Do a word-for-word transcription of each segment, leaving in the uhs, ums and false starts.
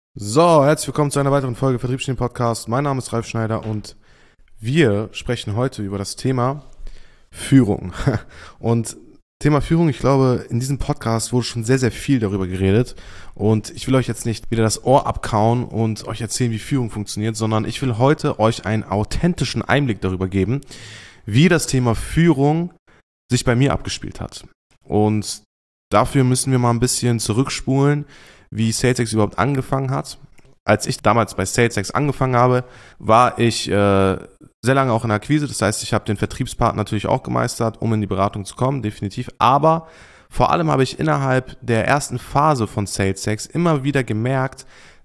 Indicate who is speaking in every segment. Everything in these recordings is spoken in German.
Speaker 1: So, herzlich willkommen zu einer weiteren Folge Vertriebsgenie Podcast. Mein Name ist Ralf Schneider und wir sprechen heute über das Thema Führung. Und Thema Führung, ich glaube, in diesem Podcast wurde schon sehr, sehr viel darüber geredet. Und ich will euch jetzt nicht wieder das Ohr abkauen und euch erzählen, wie Führung funktioniert, sondern ich will heute euch einen authentischen Einblick darüber geben, wie das Thema Führung sich bei mir abgespielt hat. Und dafür müssen wir mal ein bisschen zurückspulen, wie SalesX überhaupt angefangen hat. Als ich damals bei SalesX angefangen habe, war ich äh, sehr lange auch in der Akquise. Das heißt, ich habe den Vertriebspart natürlich auch gemeistert, um in die Beratung zu kommen, definitiv. Aber vor allem habe ich innerhalb der ersten Phase von SalesX immer wieder gemerkt,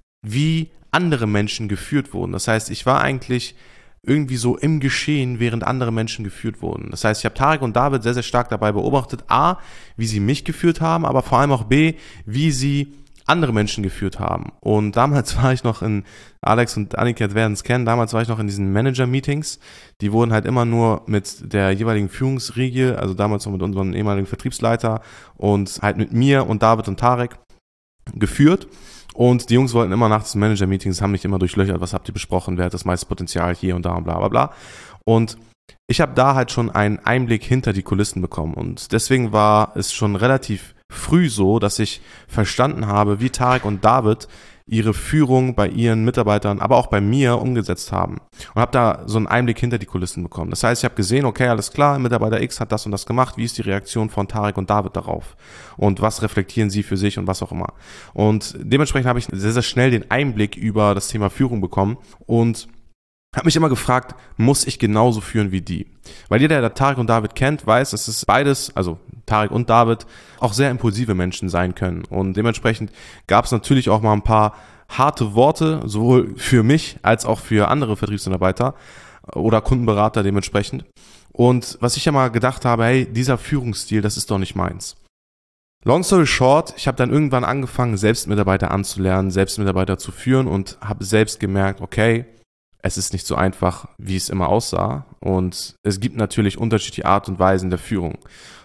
Speaker 1: wie andere Menschen geführt wurden. Das heißt, ich war eigentlich irgendwie so im Geschehen, während andere Menschen geführt wurden. Das heißt, ich habe Tarek und David sehr, sehr stark dabei beobachtet, A, wie sie mich geführt haben, aber vor allem auch B, wie sie andere Menschen geführt haben. Und damals war ich noch in, Alex und Annika werden es kennen, damals war ich noch in diesen Manager-Meetings. Die wurden halt immer nur mit der jeweiligen Führungsriege, also damals noch mit unserem ehemaligen Vertriebsleiter und halt mit mir und David und Tarek geführt. Und die Jungs wollten immer nach diesen Manager-Meetings, haben mich immer durchlöchert, was habt ihr besprochen, wer hat das meiste Potenzial hier und da und bla bla bla. Und ich habe da halt schon einen Einblick hinter die Kulissen bekommen. Und deswegen war es schon relativ früh so, dass ich verstanden habe, wie Tarek und David ihre Führung bei ihren Mitarbeitern, aber auch bei mir umgesetzt haben. Und habe da so einen Einblick hinter die Kulissen bekommen. Das heißt, ich habe gesehen, okay, alles klar, Mitarbeiter X hat das und das gemacht. Wie ist die Reaktion von Tarek und David darauf? Und was reflektieren sie für sich und was auch immer? Und dementsprechend habe ich sehr, sehr schnell den Einblick über das Thema Führung bekommen und habe mich immer gefragt, muss ich genauso führen wie die? Weil jeder, der Tarek und David kennt, weiß, dass es beides, also Tarek und David, auch sehr impulsive Menschen sein können. Und dementsprechend gab es natürlich auch mal ein paar harte Worte, sowohl für mich als auch für andere Vertriebsmitarbeiter oder Kundenberater dementsprechend. Und was ich ja mal gedacht habe, hey, dieser Führungsstil, das ist doch nicht meins. Long story short, ich habe dann irgendwann angefangen, selbst Mitarbeiter anzulernen, selbst Mitarbeiter zu führen und habe selbst gemerkt, okay, es ist nicht so einfach, wie es immer aussah. Und es gibt natürlich unterschiedliche Art und Weisen der Führung.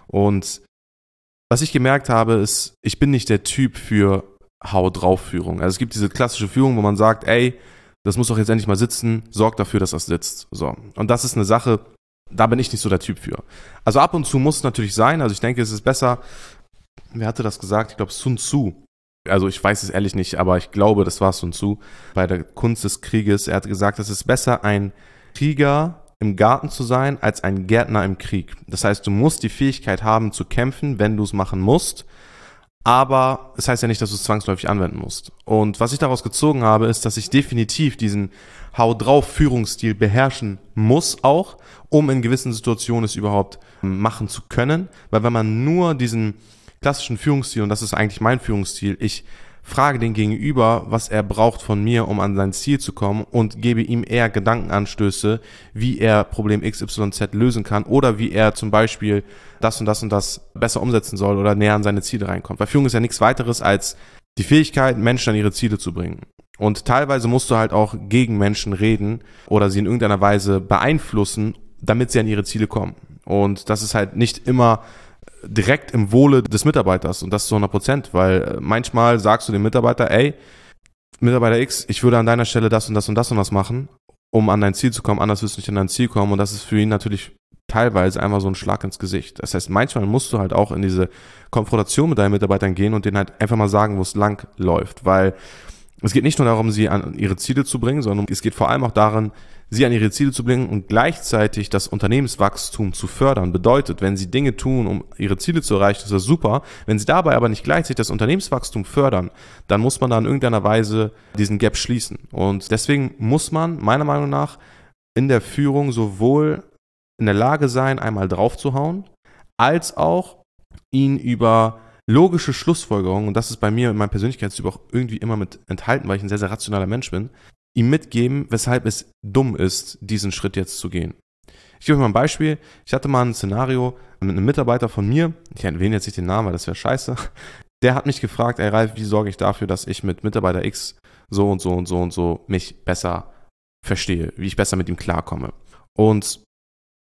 Speaker 1: Und was ich gemerkt habe, ist, ich bin nicht der Typ für Hau-drauf-Führung. Also es gibt diese klassische Führung, wo man sagt, ey, das muss doch jetzt endlich mal sitzen, sorg dafür, dass das sitzt. So. Und das ist eine Sache, da bin ich nicht so der Typ für. Also ab und zu muss es natürlich sein. Also ich denke, es ist besser, wer hatte das gesagt? Ich glaube, Sun Tzu. Also ich weiß es ehrlich nicht, aber ich glaube, das war Sun Tzu bei der Kunst des Krieges. Er hat gesagt, es ist besser, ein Krieger im Garten zu sein, als ein Gärtner im Krieg. Das heißt, du musst die Fähigkeit haben zu kämpfen, wenn du es machen musst, aber es heißt ja nicht, dass du es zwangsläufig anwenden musst. Und was ich daraus gezogen habe, ist, dass ich definitiv diesen Hau-drauf-Führungsstil beherrschen muss auch, um in gewissen Situationen es überhaupt machen zu können. Weil wenn man nur diesen klassischen Führungsstil, und das ist eigentlich mein Führungsstil, ich frage den Gegenüber, was er braucht von mir, um an sein Ziel zu kommen und gebe ihm eher Gedankenanstöße, wie er Problem X Y Z lösen kann oder wie er zum Beispiel das und das und das besser umsetzen soll oder näher an seine Ziele reinkommt. Weil Führung ist ja nichts weiteres als die Fähigkeit, Menschen an ihre Ziele zu bringen. Und teilweise musst du halt auch gegen Menschen reden oder sie in irgendeiner Weise beeinflussen, damit sie an ihre Ziele kommen. Und das ist halt nicht immer direkt im Wohle des Mitarbeiters und das zu hundert Prozent, weil manchmal sagst du dem Mitarbeiter, ey, Mitarbeiter X, ich würde an deiner Stelle das und das und das und das machen, um an dein Ziel zu kommen, anders wirst du nicht an dein Ziel kommen und das ist für ihn natürlich teilweise einfach so ein Schlag ins Gesicht. Das heißt, manchmal musst du halt auch in diese Konfrontation mit deinen Mitarbeitern gehen und denen halt einfach mal sagen, wo es lang läuft, weil es geht nicht nur darum, sie an ihre Ziele zu bringen, sondern es geht vor allem auch daran, sie an ihre Ziele zu bringen und gleichzeitig das Unternehmenswachstum zu fördern. Bedeutet, wenn sie Dinge tun, um ihre Ziele zu erreichen, ist das super. Wenn sie dabei aber nicht gleichzeitig das Unternehmenswachstum fördern, dann muss man da in irgendeiner Weise diesen Gap schließen. Und deswegen muss man meiner Meinung nach in der Führung sowohl in der Lage sein, einmal draufzuhauen, als auch ihn über logische Schlussfolgerungen, und das ist bei mir in meinem Persönlichkeitstyp auch irgendwie immer mit enthalten, weil ich ein sehr, sehr rationaler Mensch bin, ihm mitgeben, weshalb es dumm ist, diesen Schritt jetzt zu gehen. Ich gebe euch mal ein Beispiel. Ich hatte mal ein Szenario mit einem Mitarbeiter von mir, ich erwähne jetzt nicht den Namen, weil das wäre scheiße, der hat mich gefragt, ey Ralf, wie sorge ich dafür, dass ich mit Mitarbeiter X so und so und so und so mich besser verstehe, wie ich besser mit ihm klarkomme. Und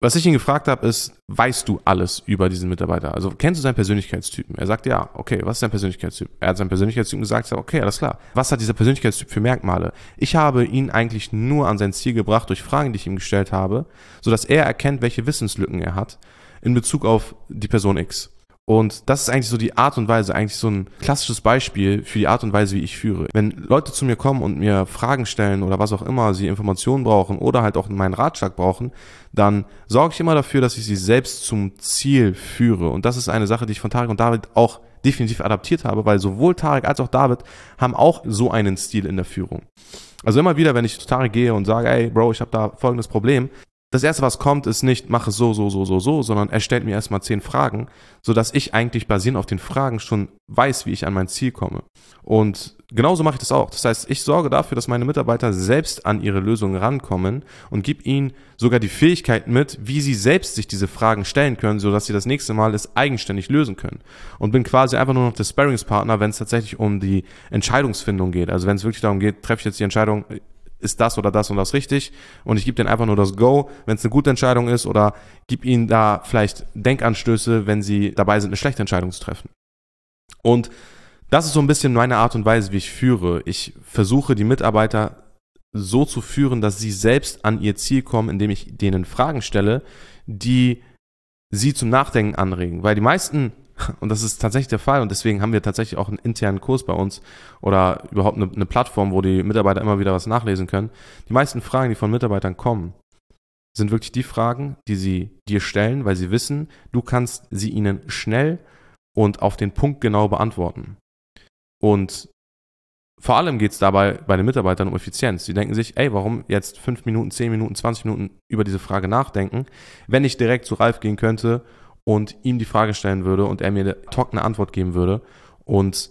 Speaker 1: Was ich ihn gefragt habe, ist, weißt du alles über diesen Mitarbeiter? Also kennst du seinen Persönlichkeitstypen? Er sagt, ja, okay, was ist sein Persönlichkeitstyp? Er hat seinen Persönlichkeitstyp gesagt, sagt, okay, alles klar. Was hat dieser Persönlichkeitstyp für Merkmale? Ich habe ihn eigentlich nur an sein Ziel gebracht durch Fragen, die ich ihm gestellt habe, sodass er erkennt, welche Wissenslücken er hat in Bezug auf die Person X. Und das ist eigentlich so die Art und Weise, eigentlich so ein klassisches Beispiel für die Art und Weise, wie ich führe. Wenn Leute zu mir kommen und mir Fragen stellen oder was auch immer, sie Informationen brauchen oder halt auch meinen Ratschlag brauchen, dann sorge ich immer dafür, dass ich sie selbst zum Ziel führe. Und das ist eine Sache, die ich von Tarek und David auch definitiv adaptiert habe, weil sowohl Tarek als auch David haben auch so einen Stil in der Führung. Also immer wieder, wenn ich zu Tarek gehe und sage, ey Bro, ich habe da folgendes Problem, das erste, was kommt, ist nicht, mach es so, so, so, so, so, sondern er stellt mir erstmal zehn Fragen, sodass ich eigentlich basierend auf den Fragen schon weiß, wie ich an mein Ziel komme. Und genauso mache ich das auch. Das heißt, ich sorge dafür, dass meine Mitarbeiter selbst an ihre Lösungen rankommen und gebe ihnen sogar die Fähigkeit mit, wie sie selbst sich diese Fragen stellen können, sodass sie das nächste Mal es eigenständig lösen können. Und bin quasi einfach nur noch der Sparringspartner, wenn es tatsächlich um die Entscheidungsfindung geht. Also wenn es wirklich darum geht, treffe ich jetzt die Entscheidung, ist das oder das und das richtig, und ich gebe denen einfach nur das Go, wenn es eine gute Entscheidung ist, oder gebe ihnen da vielleicht Denkanstöße, wenn sie dabei sind, eine schlechte Entscheidung zu treffen. Und das ist so ein bisschen meine Art und Weise, wie ich führe. Ich versuche, die Mitarbeiter so zu führen, dass sie selbst an ihr Ziel kommen, indem ich denen Fragen stelle, die sie zum Nachdenken anregen. Weil die meisten, und das ist tatsächlich der Fall, und deswegen haben wir tatsächlich auch einen internen Kurs bei uns oder überhaupt eine, eine Plattform, wo die Mitarbeiter immer wieder was nachlesen können. Die meisten Fragen, die von Mitarbeitern kommen, sind wirklich die Fragen, die sie dir stellen, weil sie wissen, du kannst sie ihnen schnell und auf den Punkt genau beantworten. Und vor allem geht es dabei bei den Mitarbeitern um Effizienz. Sie denken sich, ey, warum jetzt fünf Minuten, zehn Minuten, zwanzig Minuten über diese Frage nachdenken, wenn ich direkt zu Ralf gehen könnte und ihm die Frage stellen würde und er mir eine trockene Antwort geben würde und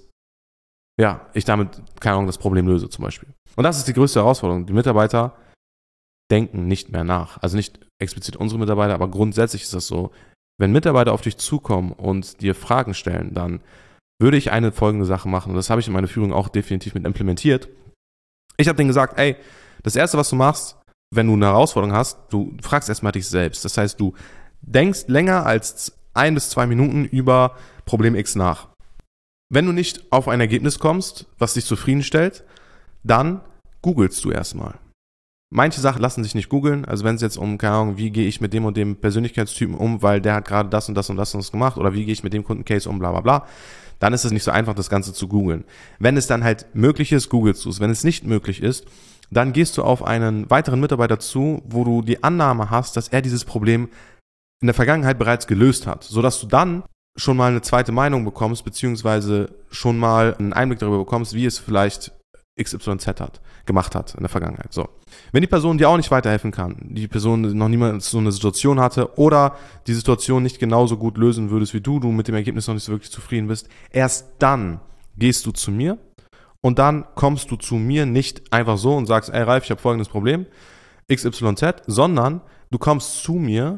Speaker 1: ja, ich damit, keine Ahnung, das Problem löse zum Beispiel. Und das ist die größte Herausforderung. Die Mitarbeiter denken nicht mehr nach. Also nicht explizit unsere Mitarbeiter, aber grundsätzlich ist das so. Wenn Mitarbeiter auf dich zukommen und dir Fragen stellen, dann würde ich eine folgende Sache machen. Und das habe ich in meiner Führung auch definitiv mit implementiert. Ich habe denen gesagt, ey, das Erste, was du machst, wenn du eine Herausforderung hast, du fragst erstmal dich selbst. Das heißt, du denkst länger als ein bis zwei Minuten über Problem X nach. Wenn du nicht auf ein Ergebnis kommst, was dich zufriedenstellt, dann googelst du erstmal. Manche Sachen lassen sich nicht googeln, also wenn es jetzt um, keine Ahnung, wie gehe ich mit dem und dem Persönlichkeitstypen um, weil der hat gerade das und das und das und das gemacht, oder wie gehe ich mit dem Kundencase um, bla bla bla, dann ist es nicht so einfach, das Ganze zu googeln. Wenn es dann halt möglich ist, googelst du es. Wenn es nicht möglich ist, dann gehst du auf einen weiteren Mitarbeiter zu, wo du die Annahme hast, dass er dieses Problem in der Vergangenheit bereits gelöst hat, sodass du dann schon mal eine zweite Meinung bekommst, beziehungsweise schon mal einen Einblick darüber bekommst, wie es vielleicht X Y Z hat, gemacht hat in der Vergangenheit. So. Wenn die Person dir auch nicht weiterhelfen kann, die Person noch niemals so eine Situation hatte oder die Situation nicht genauso gut lösen würdest wie du, du mit dem Ergebnis noch nicht so wirklich zufrieden bist, erst dann gehst du zu mir und dann kommst du zu mir nicht einfach so und sagst, ey Ralf, ich habe folgendes Problem, X Y Z, sondern du kommst zu mir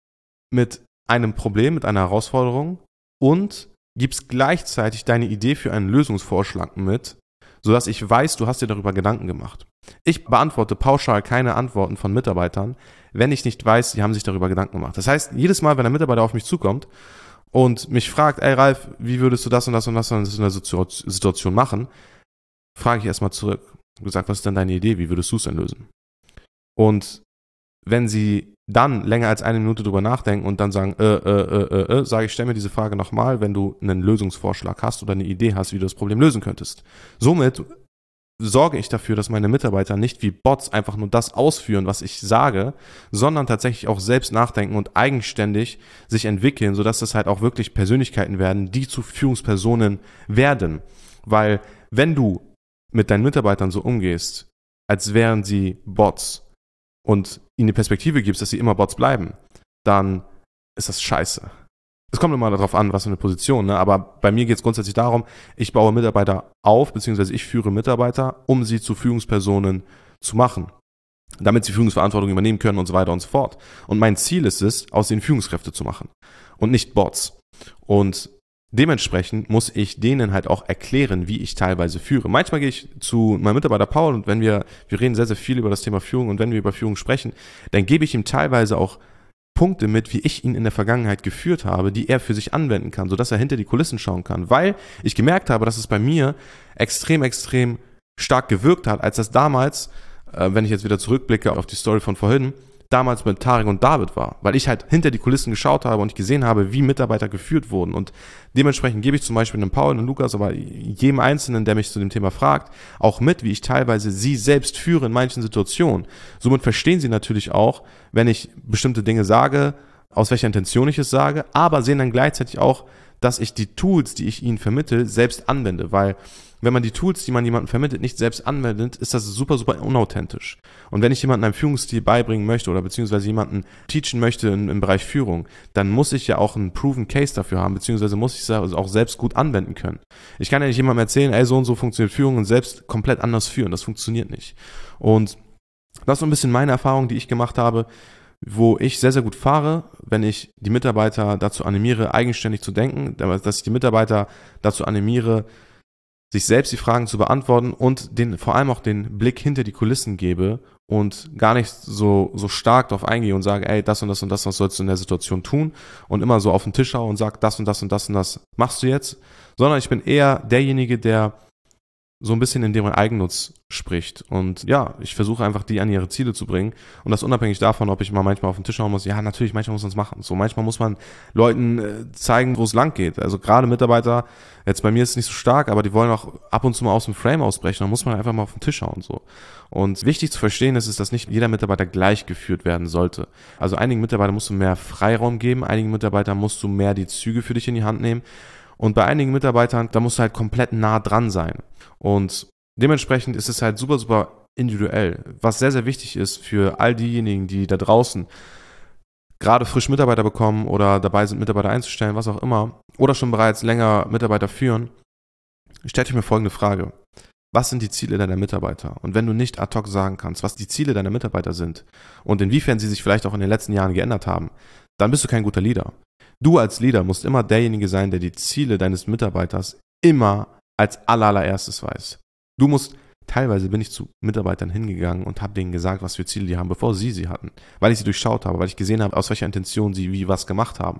Speaker 1: mit einem Problem, mit einer Herausforderung und gibst gleichzeitig deine Idee für einen Lösungsvorschlag mit, sodass ich weiß, du hast dir darüber Gedanken gemacht. Ich beantworte pauschal keine Antworten von Mitarbeitern, wenn ich nicht weiß, sie haben sich darüber Gedanken gemacht. Das heißt, jedes Mal, wenn ein Mitarbeiter auf mich zukommt und mich fragt, ey Ralf, wie würdest du das und das und das in der Situation machen, frage ich erstmal zurück. Ich habe gesagt, was ist denn deine Idee, wie würdest du es denn lösen? Und wenn sie dann länger als eine Minute drüber nachdenken und dann sagen, äh, äh, äh, äh, äh, sage ich, stell mir diese Frage nochmal, wenn du einen Lösungsvorschlag hast oder eine Idee hast, wie du das Problem lösen könntest. Somit sorge ich dafür, dass meine Mitarbeiter nicht wie Bots einfach nur das ausführen, was ich sage, sondern tatsächlich auch selbst nachdenken und eigenständig sich entwickeln, sodass das halt auch wirklich Persönlichkeiten werden, die zu Führungspersonen werden. Weil wenn du mit deinen Mitarbeitern so umgehst, als wären sie Bots, und ihnen die Perspektive gibst, dass sie immer Bots bleiben, dann ist das scheiße. Es kommt immer darauf an, was für eine Position, ne? Aber bei mir geht es grundsätzlich darum, ich baue Mitarbeiter auf, beziehungsweise ich führe Mitarbeiter, um sie zu Führungspersonen zu machen, damit sie Führungsverantwortung übernehmen können und so weiter und so fort. Und mein Ziel ist es, aus ihnen Führungskräfte zu machen und nicht Bots. Und dementsprechend muss ich denen halt auch erklären, wie ich teilweise führe. Manchmal gehe ich zu meinem Mitarbeiter Paul und wenn wir, wir reden sehr, sehr viel über das Thema Führung und wenn wir über Führung sprechen, dann gebe ich ihm teilweise auch Punkte mit, wie ich ihn in der Vergangenheit geführt habe, die er für sich anwenden kann, sodass er hinter die Kulissen schauen kann. Weil ich gemerkt habe, dass es bei mir extrem, extrem stark gewirkt hat, als das damals, äh, wenn ich jetzt wieder zurückblicke auf die Story von vorhin, damals mit Tarek und David war, weil ich halt hinter die Kulissen geschaut habe und ich gesehen habe, wie Mitarbeiter geführt wurden, und dementsprechend gebe ich zum Beispiel einem Paul und Lukas, aber jedem Einzelnen, der mich zu dem Thema fragt, auch mit, wie ich teilweise sie selbst führe in manchen Situationen. Somit verstehen sie natürlich auch, wenn ich bestimmte Dinge sage, aus welcher Intention ich es sage, aber sehen dann gleichzeitig auch, dass ich die Tools, die ich ihnen vermittle, selbst anwende, weil wenn man die Tools, die man jemandem vermittelt, nicht selbst anwendet, ist das super, super unauthentisch. Und wenn ich jemandem einen Führungsstil beibringen möchte oder beziehungsweise jemanden teachen möchte im, im Bereich Führung, dann muss ich ja auch einen proven Case dafür haben, beziehungsweise muss ich es auch selbst gut anwenden können. Ich kann ja nicht jemandem erzählen, ey, so und so funktioniert Führung und selbst komplett anders führen. Das funktioniert nicht. Und das ist so ein bisschen meine Erfahrung, die ich gemacht habe, wo ich sehr, sehr gut fahre, wenn ich die Mitarbeiter dazu animiere, eigenständig zu denken, dass ich die Mitarbeiter dazu animiere, sich selbst die Fragen zu beantworten und den, vor allem auch den Blick hinter die Kulissen gebe und gar nicht so, so stark darauf eingehe und sage, ey, das und das und das, was sollst du in der Situation tun, und immer so auf den Tisch schaue und sage, das und das und das und das machst du jetzt, sondern ich bin eher derjenige, der so ein bisschen in deren Eigennutz spricht. Und ja, ich versuche einfach, die an ihre Ziele zu bringen. Und das unabhängig davon, ob ich mal manchmal auf den Tisch schauen muss. Ja, natürlich, manchmal muss man es machen. So, manchmal muss man Leuten äh, zeigen, wo es lang geht. Also gerade Mitarbeiter, jetzt bei mir ist es nicht so stark, aber die wollen auch ab und zu mal aus dem Frame ausbrechen. Da muss man einfach mal auf den Tisch schauen. So. Und wichtig zu verstehen ist, ist, dass nicht jeder Mitarbeiter gleich geführt werden sollte. Also einigen Mitarbeitern musst du mehr Freiraum geben, einigen Mitarbeitern musst du mehr die Züge für dich in die Hand nehmen. Und bei einigen Mitarbeitern, da musst du halt komplett nah dran sein. Und dementsprechend ist es halt super, super individuell. Was sehr, sehr wichtig ist für all diejenigen, die da draußen gerade frisch Mitarbeiter bekommen oder dabei sind, Mitarbeiter einzustellen, was auch immer, oder schon bereits länger Mitarbeiter führen, stellt euch mir folgende Frage. Was sind die Ziele deiner Mitarbeiter? Und wenn du nicht ad hoc sagen kannst, was die Ziele deiner Mitarbeiter sind und inwiefern sie sich vielleicht auch in den letzten Jahren geändert haben, dann bist du kein guter Leader. Du als Leader musst immer derjenige sein, der die Ziele deines Mitarbeiters immer als allererstes weiß. Du musst, teilweise bin ich zu Mitarbeitern hingegangen und habe denen gesagt, was für Ziele die haben, bevor sie sie hatten. Weil ich sie durchschaut habe, weil ich gesehen habe, aus welcher Intention sie wie was gemacht haben.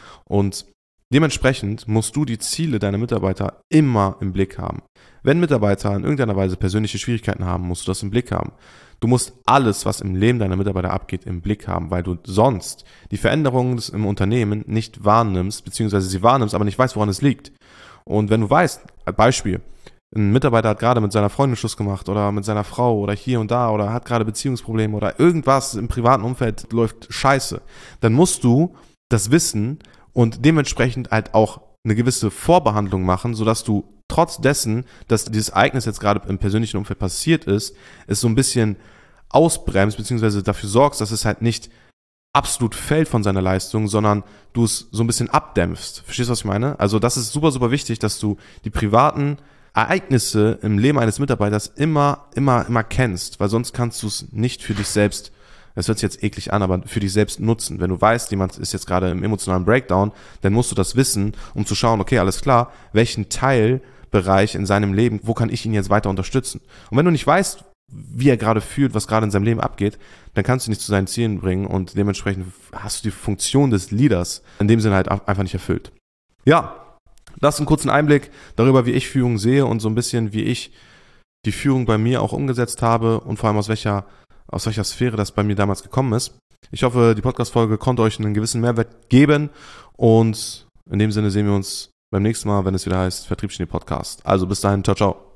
Speaker 1: Und dementsprechend musst du die Ziele deiner Mitarbeiter immer im Blick haben. Wenn Mitarbeiter in irgendeiner Weise persönliche Schwierigkeiten haben, musst du das im Blick haben. Du musst alles, was im Leben deiner Mitarbeiter abgeht, im Blick haben, weil du sonst die Veränderungen im Unternehmen nicht wahrnimmst, beziehungsweise sie wahrnimmst, aber nicht weißt, woran es liegt. Und wenn du weißt, als Beispiel, ein Mitarbeiter hat gerade mit seiner Freundin Schluss gemacht oder mit seiner Frau oder hier und da oder hat gerade Beziehungsprobleme oder irgendwas im privaten Umfeld läuft scheiße, dann musst du das wissen und dementsprechend halt auch eine gewisse Vorbehandlung machen, sodass du trotz dessen, dass dieses Ereignis jetzt gerade im persönlichen Umfeld passiert ist, es so ein bisschen ausbremst, beziehungsweise dafür sorgst, dass es halt nicht absolut fällt von seiner Leistung, sondern du es so ein bisschen abdämpfst. Verstehst du, was ich meine? Also das ist super, super wichtig, dass du die privaten Ereignisse im Leben eines Mitarbeiters immer, immer, immer kennst, weil sonst kannst du es nicht für dich selbst, das hört sich jetzt eklig an, aber für dich selbst nutzen. Wenn du weißt, jemand ist jetzt gerade im emotionalen Breakdown, dann musst du das wissen, um zu schauen, okay, alles klar, welchen Teilbereich in seinem Leben, wo kann ich ihn jetzt weiter unterstützen? Und wenn du nicht weißt, wie er gerade fühlt, was gerade in seinem Leben abgeht, dann kannst du ihn nicht zu seinen Zielen bringen und dementsprechend hast du die Funktion des Leaders in dem Sinne halt einfach nicht erfüllt. Ja, das ist ein kurzer Einblick darüber, wie ich Führung sehe und so ein bisschen, wie ich die Führung bei mir auch umgesetzt habe und vor allem aus welcher, aus welcher Sphäre das bei mir damals gekommen ist. Ich hoffe, die Podcast-Folge konnte euch einen gewissen Mehrwert geben und in dem Sinne sehen wir uns beim nächsten Mal, wenn es wieder heißt Vertriebsgenie Podcast. Also bis dahin, ciao, ciao.